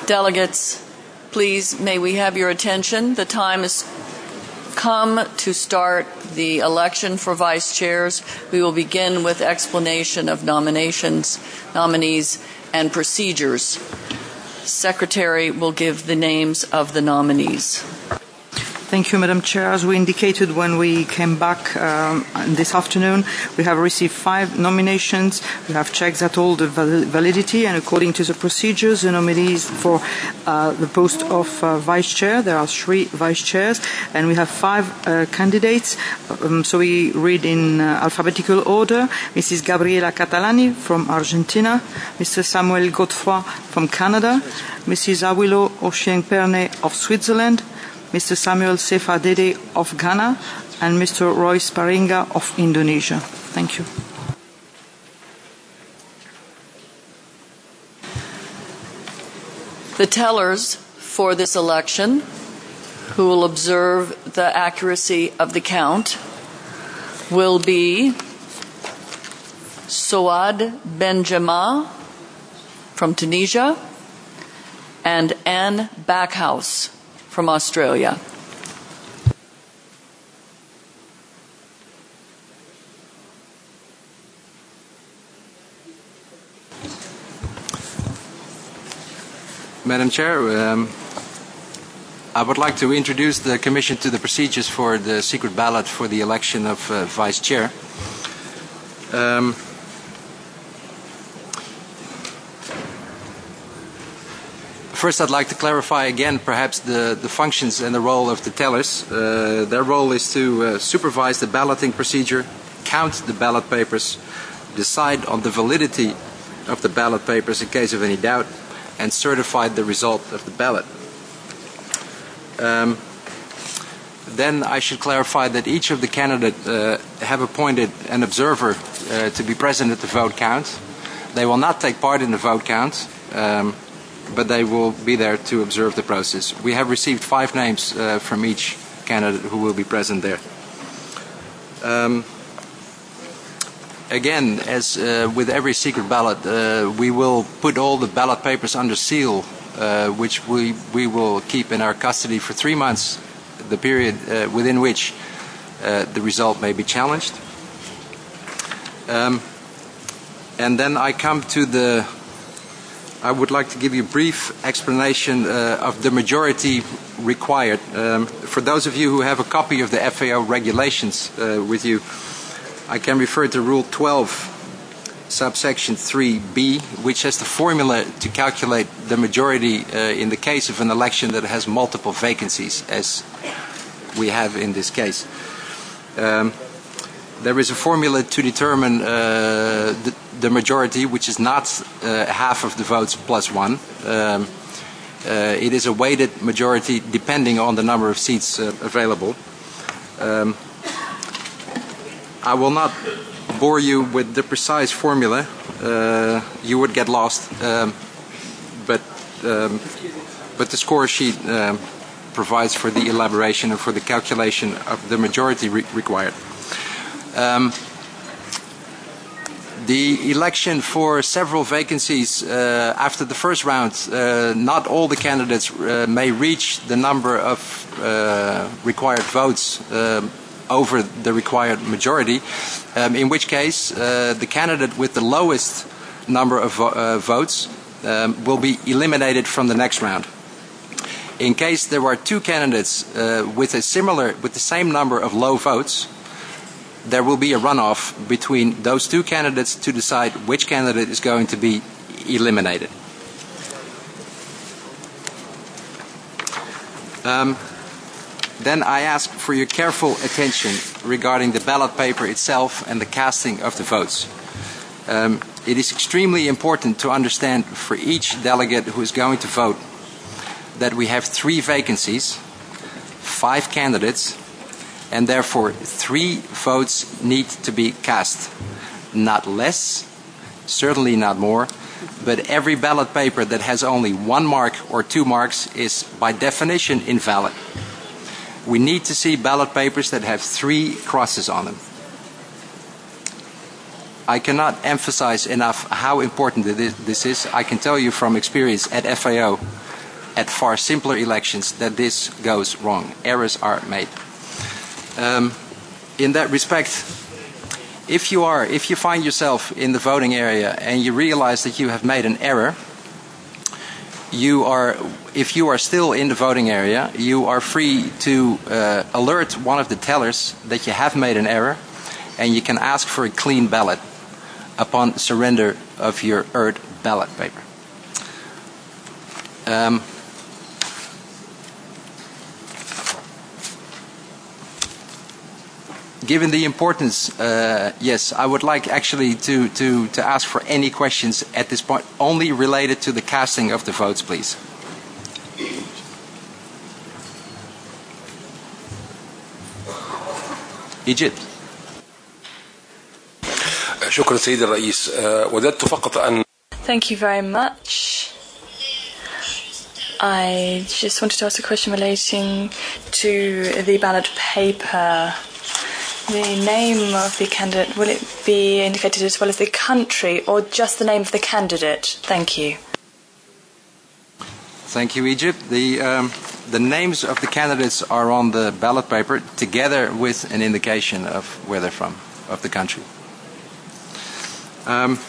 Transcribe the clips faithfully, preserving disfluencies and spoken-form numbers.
Delegates, please, may we have your attention? The time has come to start the election for vice chairs. We will begin with explanation of nominations, nominees, and procedures. Secretary will give the names of the nominees. Thank you, Madam Chair. As we indicated when we came back um, this afternoon, we have received five nominations. We have checked that all the validity, and according to the procedures, the nominees for uh, the post of uh, Vice Chair, there are three Vice Chairs, and we have five uh, candidates. Um, so we read in uh, alphabetical order. Missus Gabriela Catalani from Argentina, Mister Samuel Godefroy from Canada, Missus Awilo Oshieng-Perne of Switzerland, Mister Samuel Sefa Dede of Ghana, and Mister Roy Sparinga of Indonesia. Thank you. The tellers for this election, who will observe the accuracy of the count, will be Soad Benjama from Tunisia and Anne Backhouse from Australia. Madam Chair, um, I would like to introduce the Commission to the procedures for the secret ballot for the election of uh, Vice Chair. Um, First, I'd like to clarify again perhaps the, the functions and the role of the tellers. Uh, their role is to uh, supervise the balloting procedure, count the ballot papers, decide on the validity of the ballot papers in case of any doubt, and certify the result of the ballot. Um, then I should clarify that each of the candidates uh, have appointed an observer uh, to be present at the vote count. They will not take part in the vote count. Um, but they will be there to observe the process. We have received five names uh, from each candidate who will be present there. Um, again, as uh, with every secret ballot, uh, we will put all the ballot papers under seal, uh, which we, we will keep in our custody for three months, the period uh, within which uh, the result may be challenged. Um, and then I come to the I would like to give you a brief explanation uh, of the majority required. Um, for those of you who have a copy of the F A O regulations uh, with you, I can refer to Rule twelve, subsection three B, which has the formula to calculate the majority uh, in the case of an election that has multiple vacancies, as we have in this case. Um, There is a formula to determine uh, the, the majority, which is not uh, half of the votes plus one. Um, uh, it is a weighted majority depending on the number of seats uh, available. Um, I will not bore you with the precise formula. Uh, you would get lost. Um, but, um, but the score sheet um, provides for the elaboration and for the calculation of the majority re required. Um, the election for several vacancies uh, after the first round, uh, not all the candidates uh, may reach the number of uh, required votes uh, over the required majority, um, in which case uh, the candidate with the lowest number of vo uh, votes um, will be eliminated from the next round. In case there are two candidates uh, with a similar, with the same number of low votes, there will be a runoff between those two candidates to decide which candidate is going to be eliminated. Um, then I ask for your careful attention regarding the ballot paper itself and the casting of the votes. Um, it is extremely important to understand for each delegate who is going to vote that we have three vacancies, five candidates, and therefore three votes need to be cast. Not less, certainly not more, but every ballot paper that has only one mark or two marks is by definition invalid. We need to see ballot papers that have three crosses on them. I cannot emphasize enough how important this is. I can tell you from experience at F A O at far simpler elections that this goes wrong. Errors are made. Um, in that respect, if you are, if you find yourself in the voting area and you realize that you have made an error, you are, if you are still in the voting area, you are free to uh, alert one of the tellers that you have made an error, and you can ask for a clean ballot upon surrender of your earned ballot paper. Um, Given the importance, uh, yes, I would like actually to, to, to ask for any questions at this point, only related to the casting of the votes, please. Egypt. شكرا سيد الرئيس. وددت فقط أن Thank you very much. I just wanted to ask a question relating to the ballot paper. The name of the candidate, will it be indicated as well as the country or just the name of the candidate? Thank you. Thank you, Egypt. The, um, the names of the candidates are on the ballot paper together with an indication of where they're from, of the country. Um,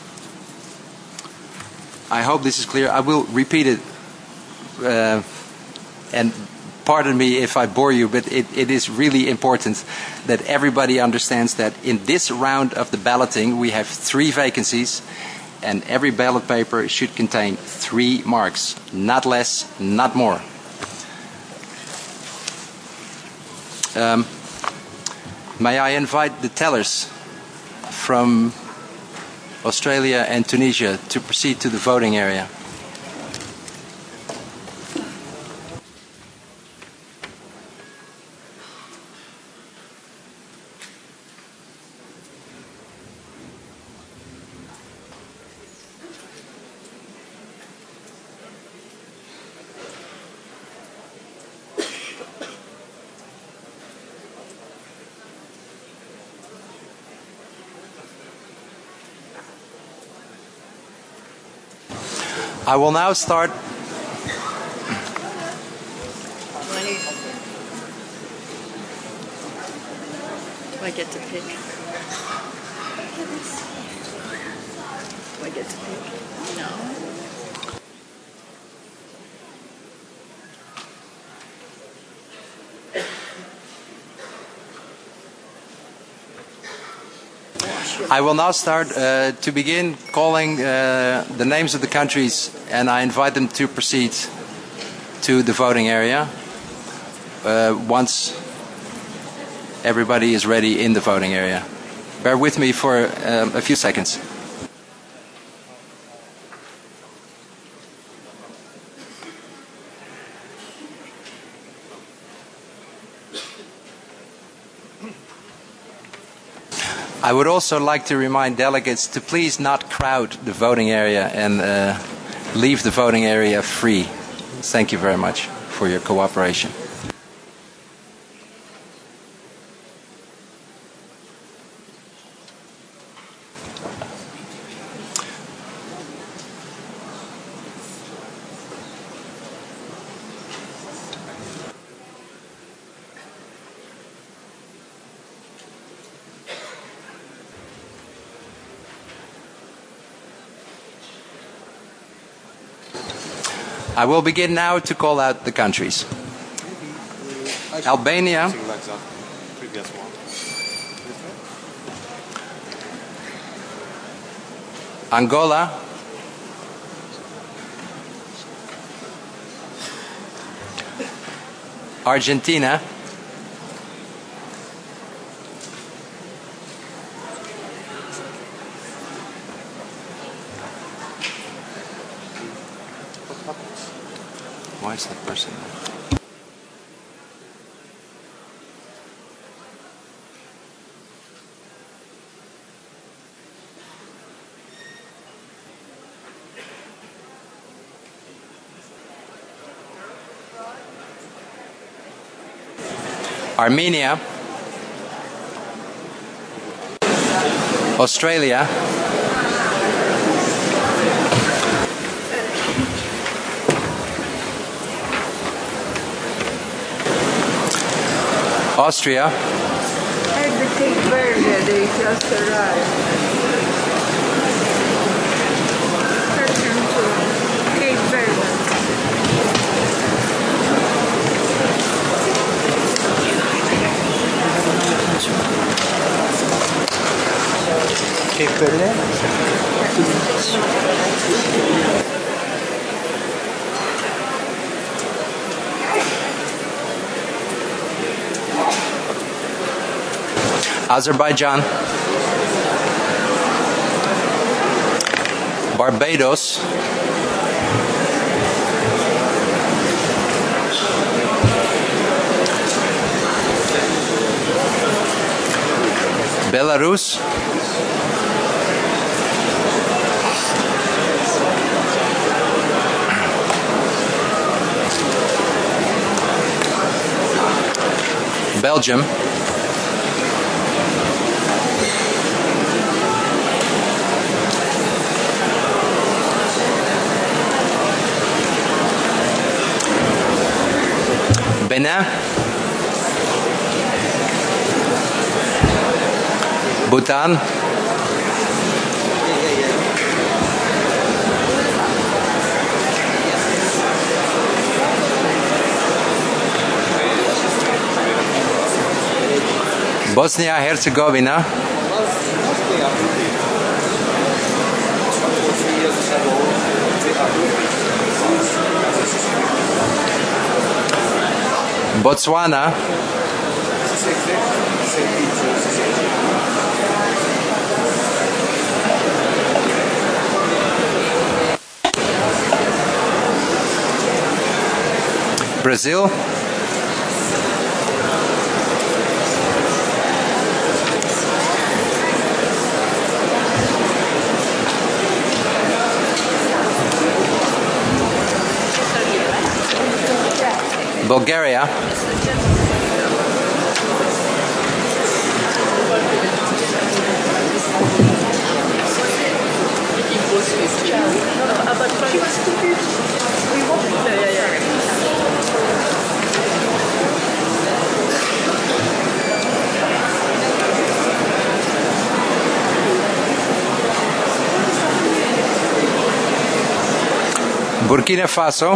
I hope this is clear. I will repeat it, uh, and pardon me if I bore you, but it, it is really important that everybody understands that in this round of the balloting we have three vacancies, and every ballot paper should contain three marks, not less, not more. Um, may I invite the tellers from Australia and Tunisia to proceed to the voting area. I will now start. Do I get to pick? Do I get to pick? No. I will now start uh, to begin calling uh, the names of the countries, and I invite them to proceed to the voting area uh, once everybody is ready in the voting area. Bear with me for um, a few seconds. I would also like to remind delegates to please not crowd the voting area and uh, leave the voting area free. Thank you very much for your cooperation. I will begin now to call out the countries. Albania, Angola, Argentina, why is that person there? Armenia, Australia, Austria. And the Cape Verde, they just arrived. Welcome to Cape Verde. Cape Verde. Azerbaijan, Barbados, Belarus, Belgium, Benin, Bhutan, Bosnia Herzegovina, Botswana, Brazil, Bulgaria, Burkina Faso,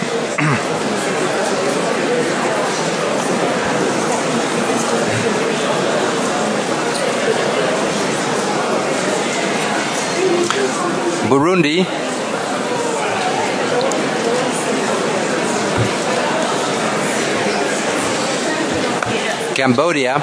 Burundi, Cambodia,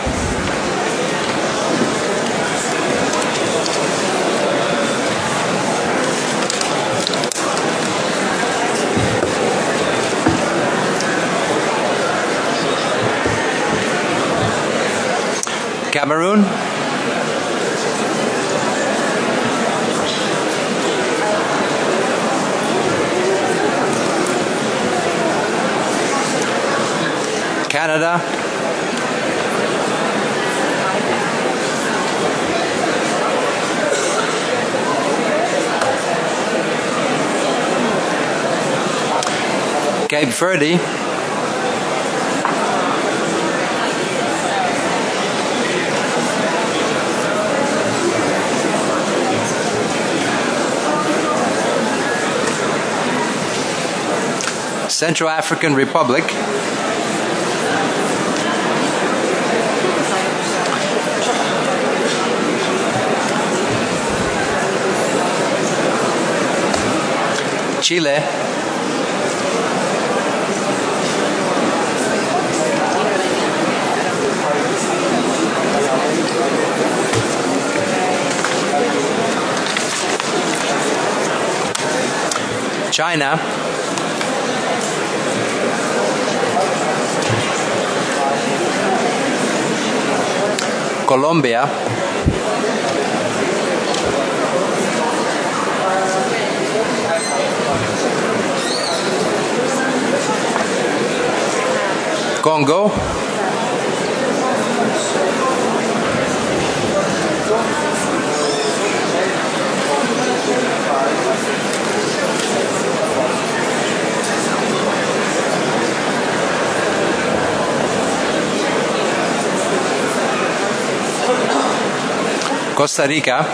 Cameroon, Canada, Cape Verde, Central African Republic, Chile, China, Colombia, Congo, Costa Rica,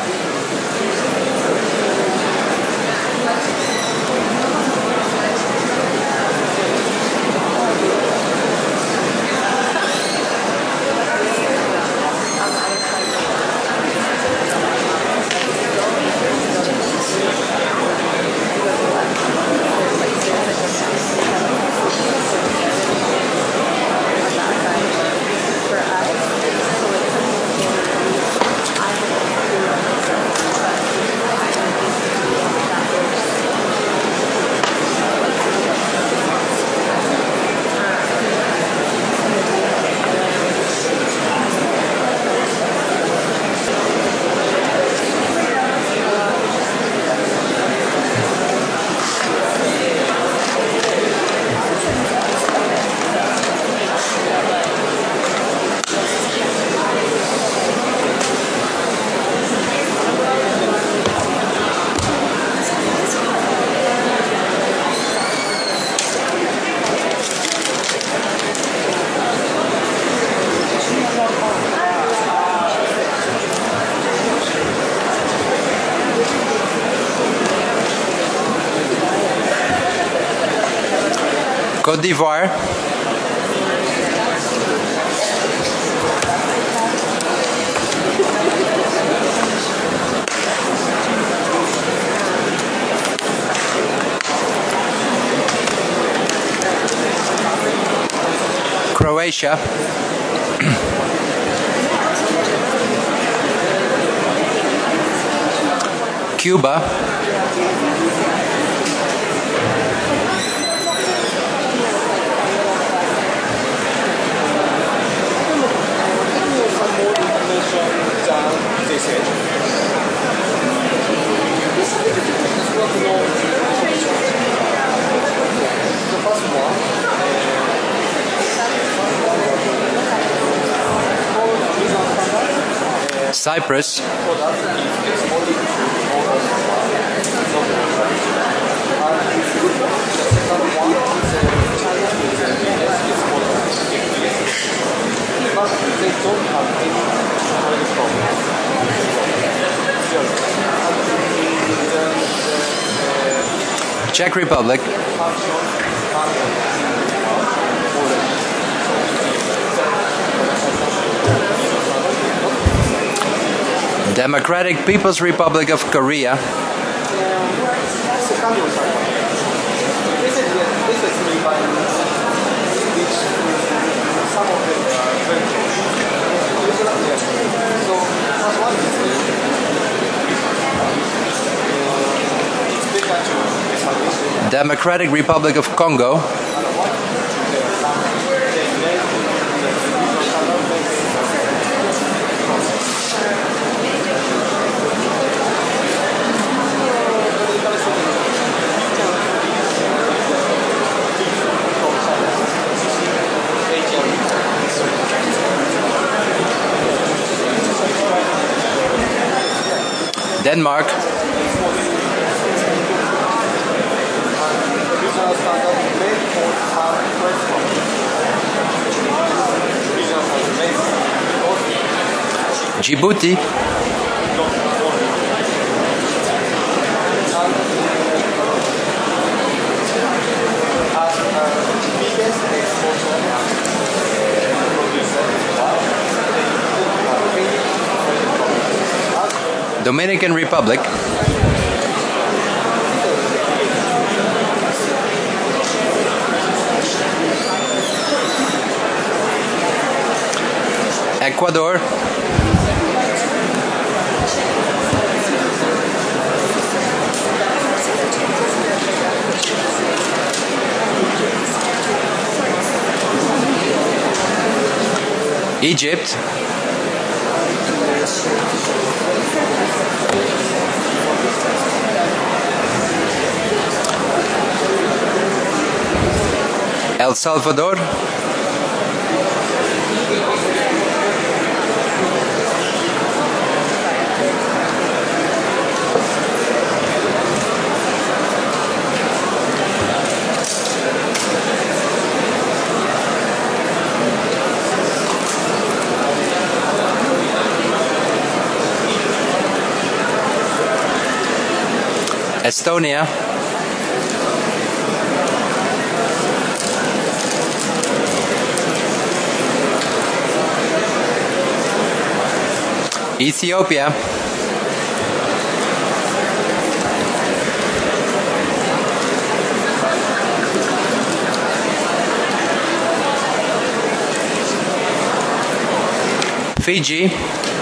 Côte d'Ivoire, Croatia, Cuba, Cyprus, Czech Republic, Democratic People's Republic of Korea, Democratic Republic of Congo, Denmark, Djibouti, Dominican Republic, Ecuador, Egypt, El Salvador, Estonia, Ethiopia, Fiji,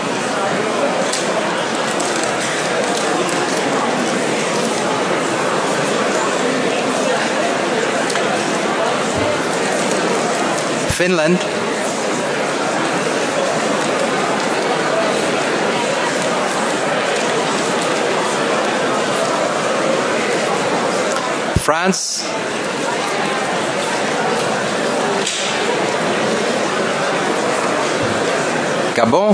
Finland, France, Gabon,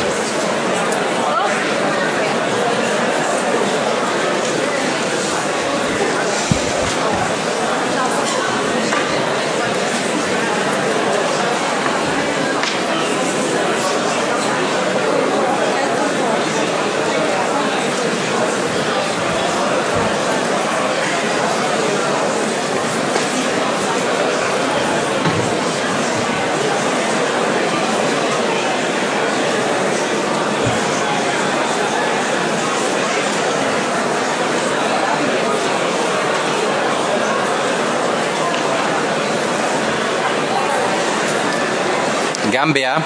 Gambia,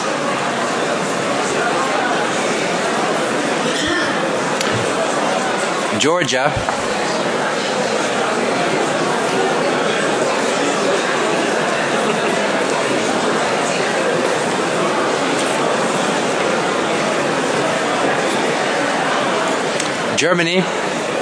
Georgia, Germany,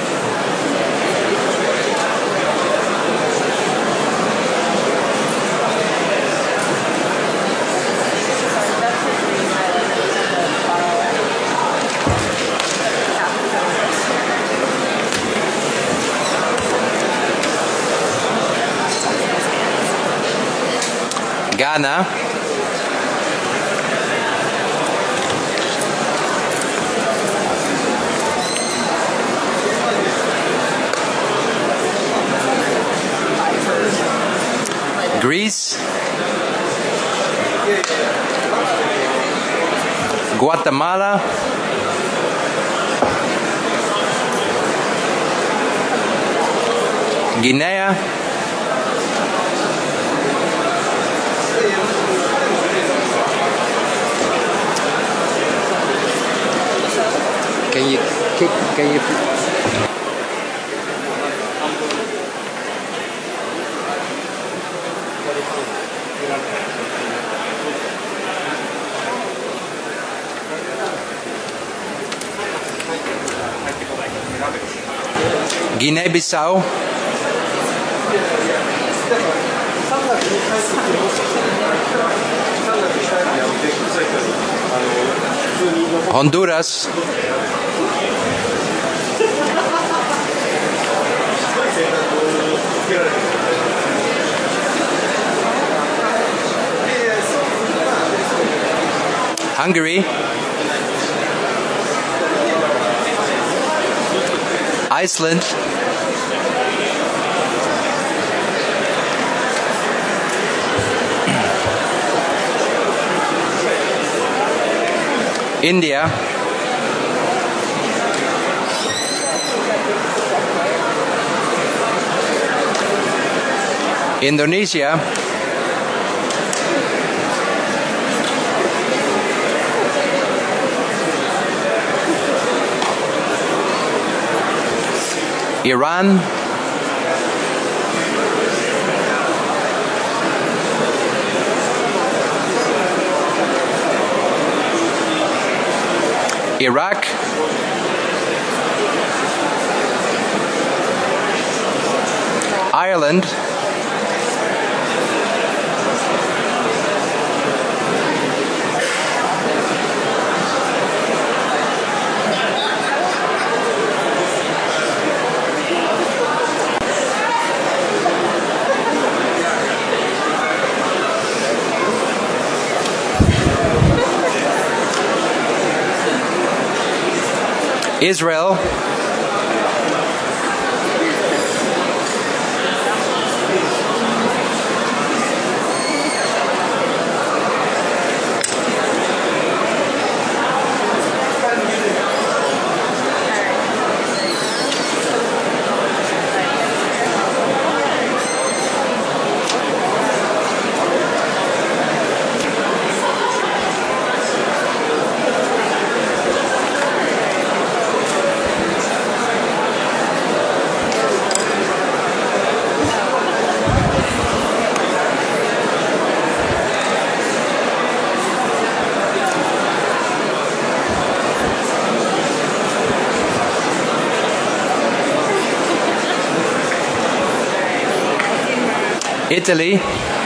Ghana, Greece, Guatemala, Guinea, Can you kick? Can you? Guinea-Bissau, Honduras, Hungary, Iceland, India, Indonesia, Iran, Iraq, Ireland, Israel, Italy,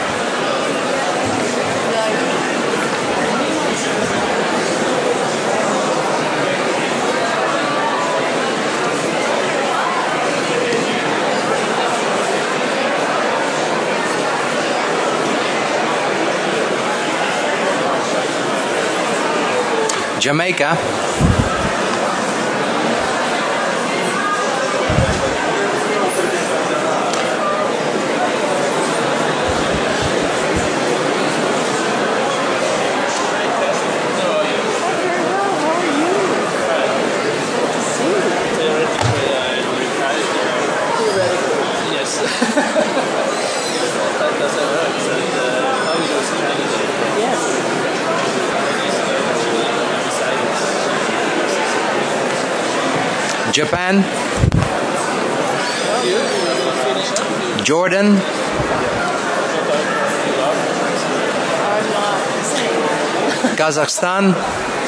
Jamaica, Japan, Jordan, Kazakhstan,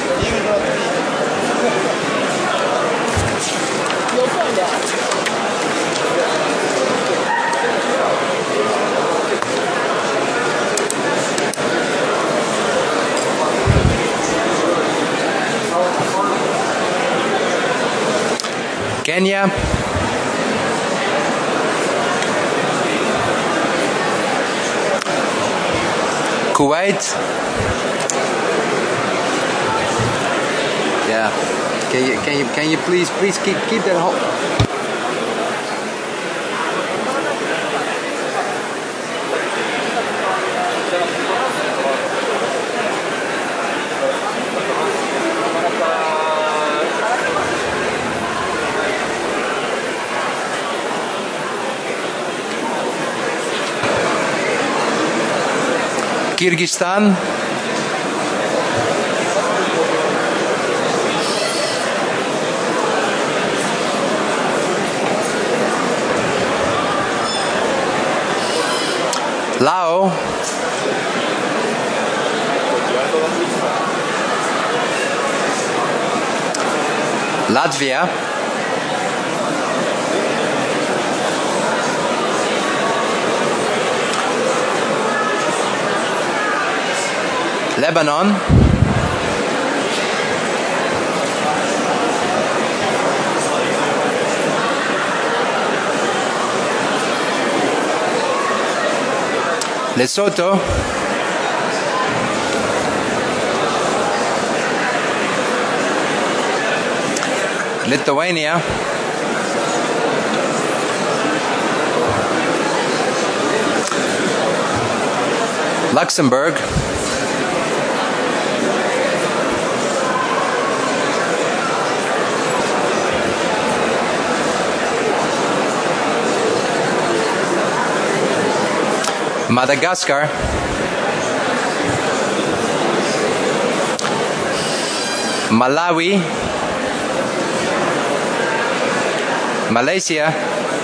Kenya, Kuwait. Yeah. Can you can you can you please please keep keep that whole. Kyrgyzstan, Laos, Latvia, Lebanon, Lesotho, Lithuania, Luxembourg, Madagascar, Malawi, Malaysia,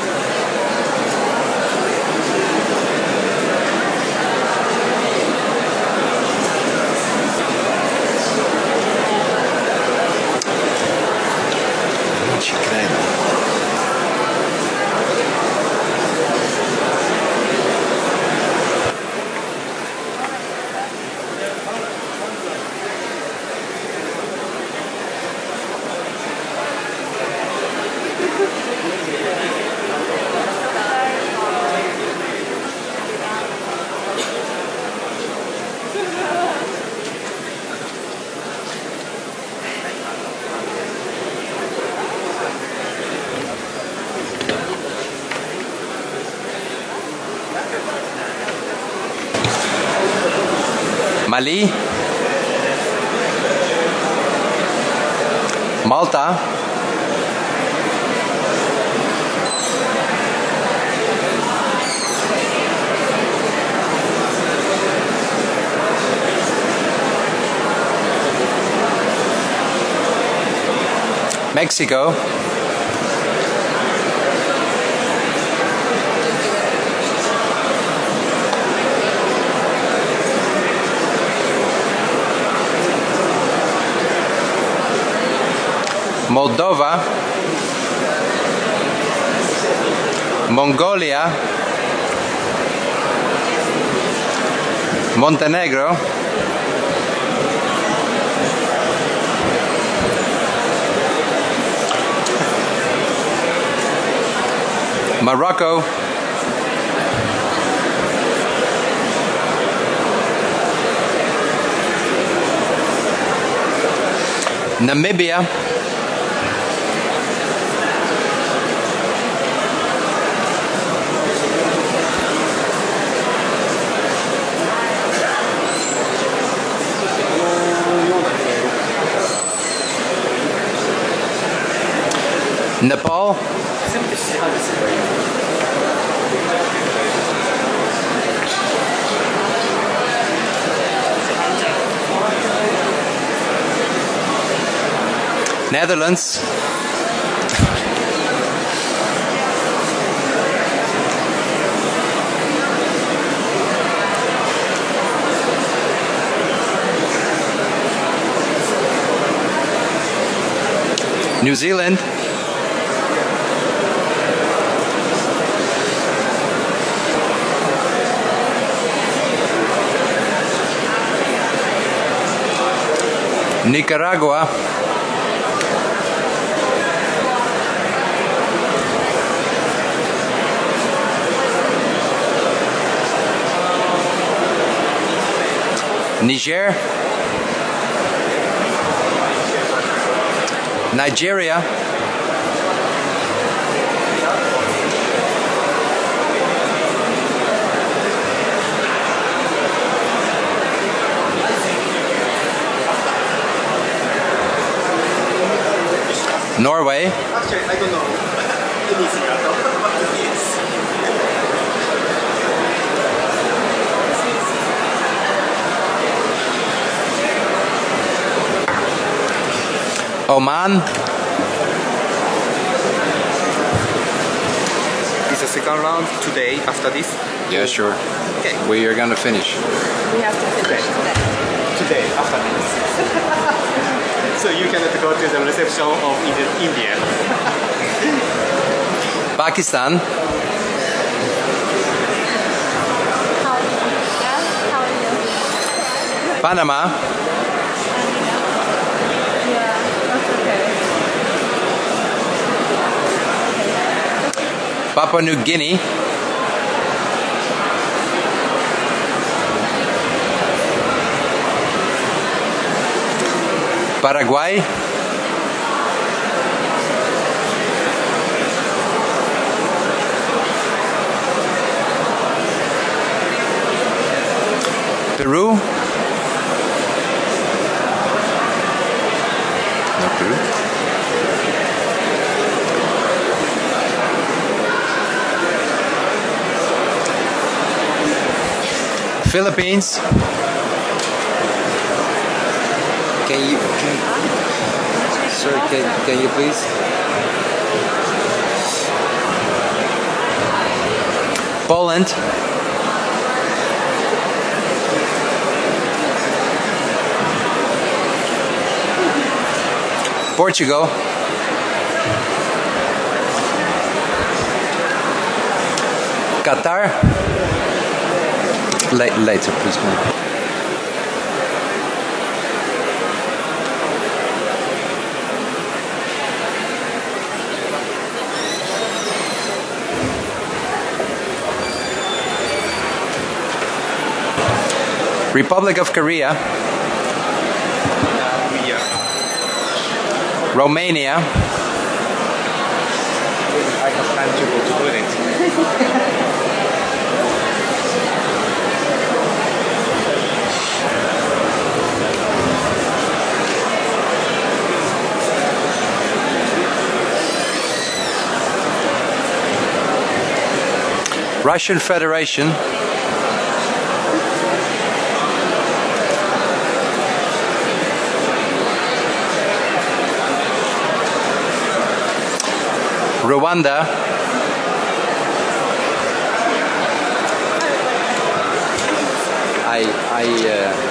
Mali, Malta, Mexico, Moldova, Mongolia, Montenegro. Morocco. Namibia. Nepal. Netherlands. New Zealand. Nicaragua. Niger. Nigeria. Norway. Actually, I don't know anything about this. Oman. Is the second round today after this? Yeah, sure. Okay. We are gonna finish. We have to finish today. Today after this. So you cannot go to the reception of India. Pakistan. Panama. Papua New Guinea. Paraguay. Peru. No Peru. Philippines. Can you, can, sir, can, can you please? Poland. Portugal. Qatar. La later, please, man. Republic of Korea. Romania. I have time to go to toilet. Russian Federation. Rwanda. I I uh,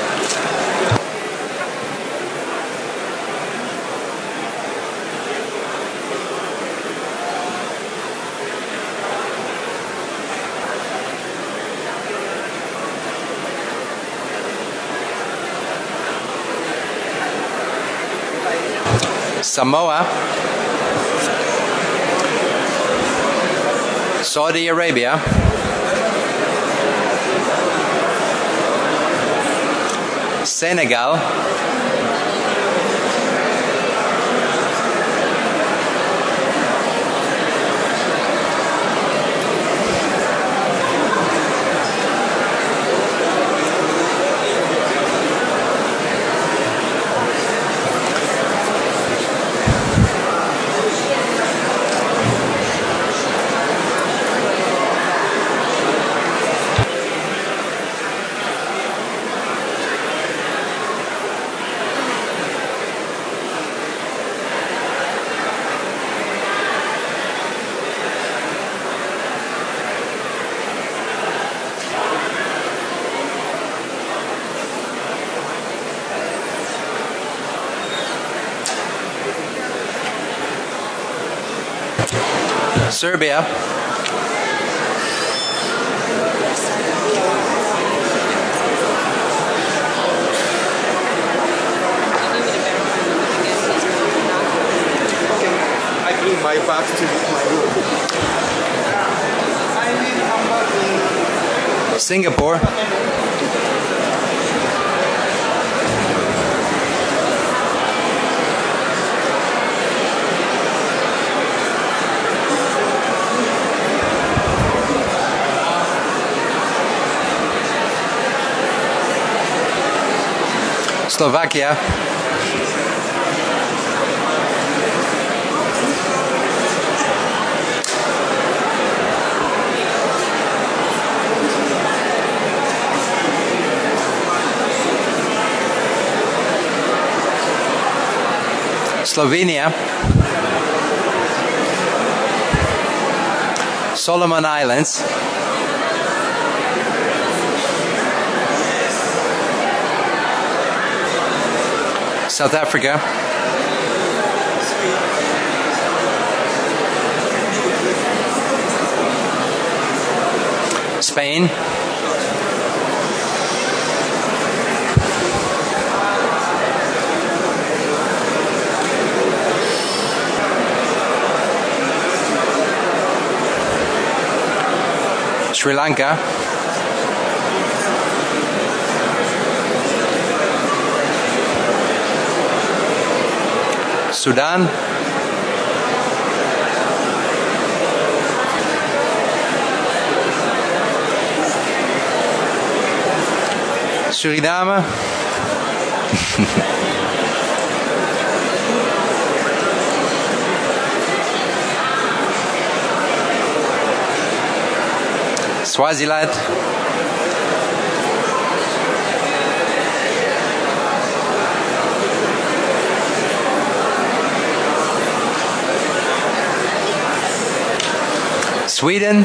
Samoa, Saudi Arabia, Senegal, Serbia, I bring my bag to my room. Singapore, Slovakia, Slovenia, Solomon Islands, South Africa, Spain, Sri Lanka, Sudan, Suriname, Swaziland, Sweden,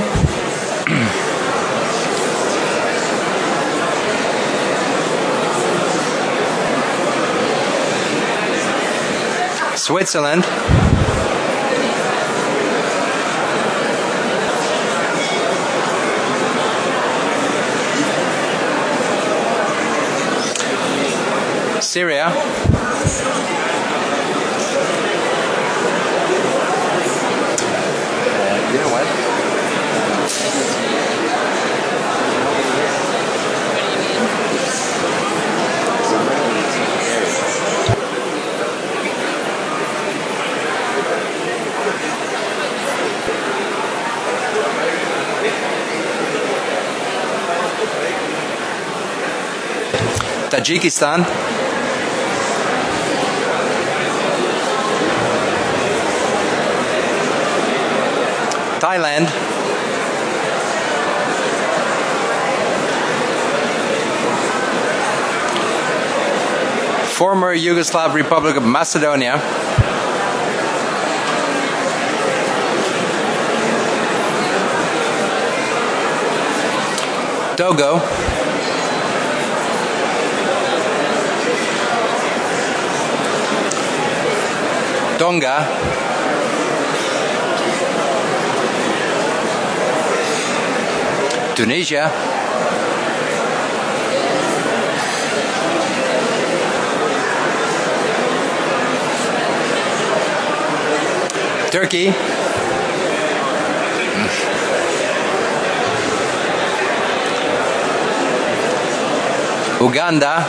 Switzerland, Syria, uh, you know what? Tajikistan, Thailand, former Yugoslav Republic of Macedonia, Togo, Tonga, Tunisia, Turkey. Uganda.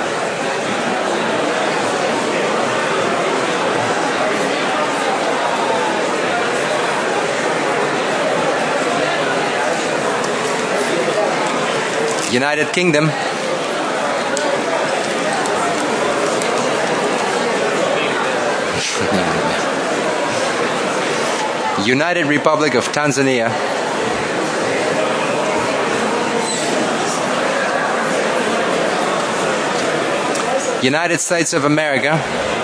United Kingdom. United Republic of Tanzania. United States of America.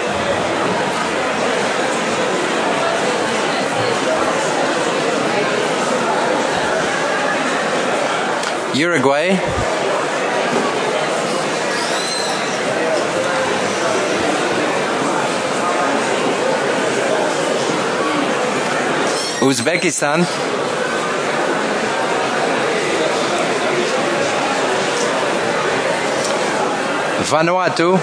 Uruguay. Uzbekistan. Vanuatu.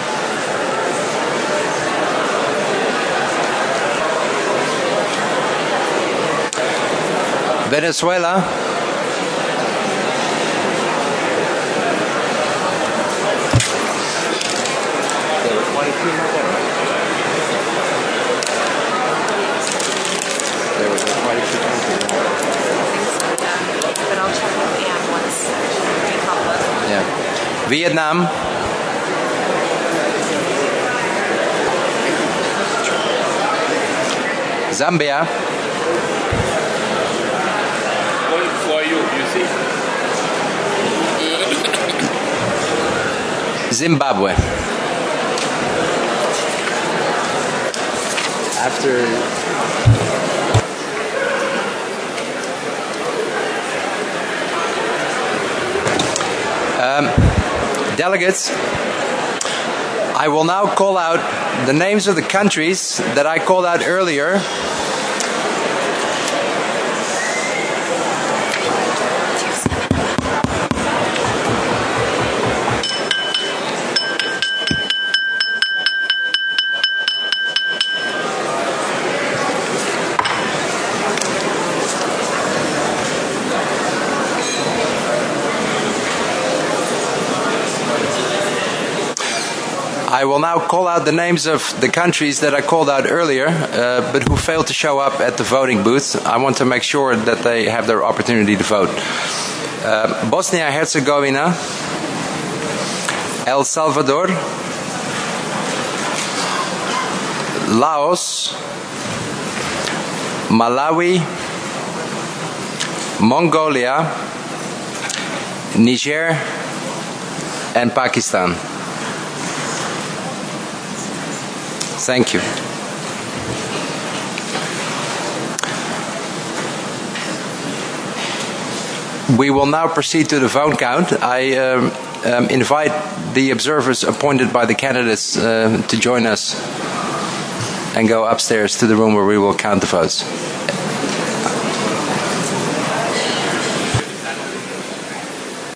Venezuela. Vietnam. Zambia. For you, you see. Zimbabwe. After um, delegates, I will now call out the names of the countries that I called out earlier. I will now call out the names of the countries that I called out earlier, uh, but who failed to show up at the voting booth. I want to make sure that they have their opportunity to vote. Uh, Bosnia-Herzegovina, El Salvador, Laos, Malawi, Mongolia, Niger, and Pakistan. Thank you. We will now proceed to the vote count. I um, um, invite the observers appointed by the candidates uh, to join us and go upstairs to the room where we will count the votes.